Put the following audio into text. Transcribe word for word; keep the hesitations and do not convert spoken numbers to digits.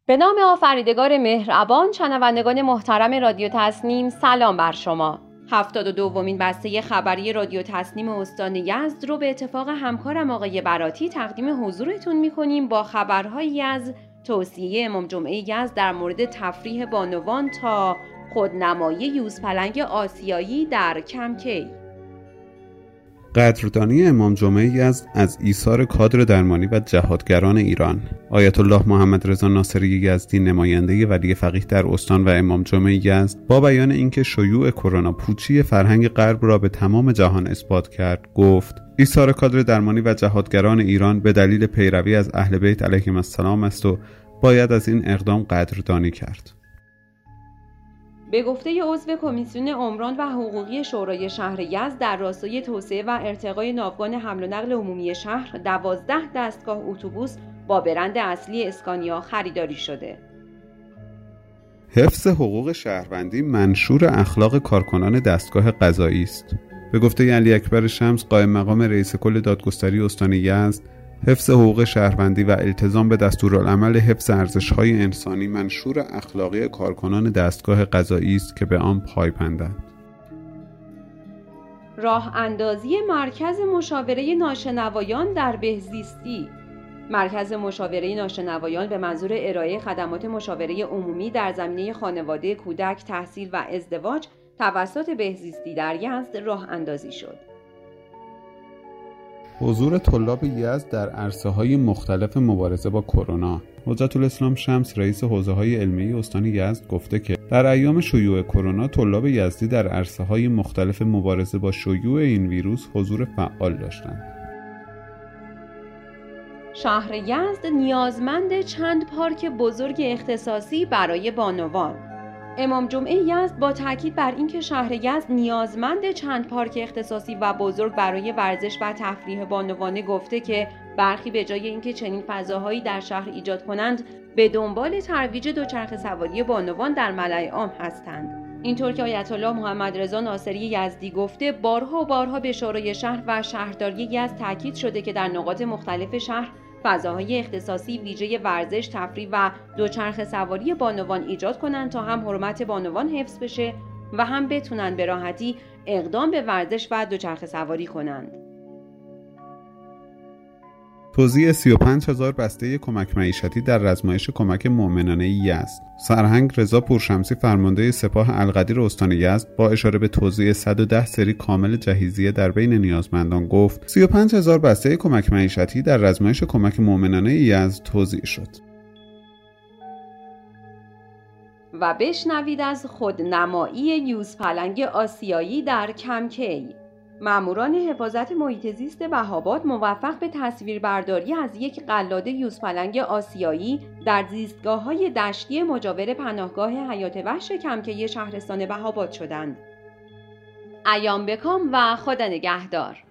به نام آفریدگار مهربان، شنوندگان محترم رادیو تصنیم، سلام بر شما. هفتاد و دومین بسته خبری رادیو تصنیم استان یزد رو به اتفاق همکارم آقای براتی تقدیم حضورتون می‌کنیم با خبرهایی از توصیه امام جمعه یزد در مورد تفریح بانوان تا خودنمایی یوزپلنگ آسیایی در کمکی. قدردانی امام جمعه یزد از ایثار کادر درمانی و جهادگران ایران. آیت الله محمد رضا ناصری یزدی، نماینده ولی فقیه در استان و امام جمعه یزد، با بیان اینکه شیوع کرونا پوچی فرهنگ غرب را به تمام جهان اثبات کرد، گفت: ایثار کادر درمانی و جهادگران ایران به دلیل پیروی از اهل بیت علیهم السلام است و باید از این اقدام قدردانی کرد. به گفته عضو کمیسیون عمران و حقوقی شورای شهر یزد، در راستای توسعه و ارتقای ناوگان حمل و نقل عمومی شهر، دوازده دستگاه اتوبوس با برند اصلی اسکانیا خریداری شده. حفظ حقوق شهروندی منشور اخلاق کارکنان دستگاه قضایی است. به گفته علی اکبر شمس، قائم مقام رئیس کل دادگستری استان یزد، حفظ حقوق شهروندی و التزام به دستورالعمل حفظ ارزش‌های انسانی منشور اخلاقی کارکنان دستگاه قضایی است که به آن پایبندند. راه اندازی مرکز مشاوره ناشنوایان در بهزیستی. مرکز مشاوره ناشنوایان به منظور ارائه خدمات مشاوره عمومی در زمینه خانواده، کودک، تحصیل و ازدواج توسط بهزیستی در یزد راه اندازی شد. حضور طلاب یزد در عرصه‌های مختلف مبارزه با کرونا. حجت الاسلام شمس، رئیس حوزه‌های علمی استان یزد، گفته که در ایام شیوع کرونا طلاب یزدی در عرصه‌های مختلف مبارزه با شیوع این ویروس حضور فعال داشتند. شهر یزد نیازمند چند پارک بزرگ اختصاصی برای بانوان. امام جمعه یزد با تاکید بر اینکه شهر یزد نیازمند چند پارک اختصاصی و بزرگ برای ورزش و تفریح بانوانه گفته که برخی به جای اینکه چنین فضاهایی در شهر ایجاد کنند، به دنبال ترویج دوچرخه سواری بانوان در ملأ عام هستند. اینطور که آیت الله محمد رضا ناصری یزدی گفته، بارها و بارها به شورای شهر و شهرداری یزد تاکید شده که در نقاط مختلف شهر فضاهای اختصاصی ویژه ورزش، تفریح و دوچرخه سواری بانوان ایجاد کنند تا هم حرمت بانوان حفظ بشه و هم بتونن به راحتی اقدام به ورزش و دوچرخه سواری کنند. توزیع سی و پنج هزار بسته کمک معیشتی در رزمایش کمک مؤمنانه یزد. سرهنگ رضا پورشمسی، فرمانده سپاه القدیر استان یزد، با اشاره به توزیع صد و ده سری کامل جهیزیه در بین نیازمندان گفت: سی و پنج هزار بسته کمک معیشتی در رزمایش کمک مؤمنانه یزد توزیع شد. و بشنوید از خودنمایی یوزپلنگ آسیایی در کمکی. ماموران حفاظت محیط زیست بهاباد موفق به تصویربرداری از یک قلاده یوزپلنگ آسیایی در زیستگاه‌های دشتی مجاور پناهگاه حیات وحش کمکی شهرستان بهاباد شدند. ایام بکام و خدا نگهدار.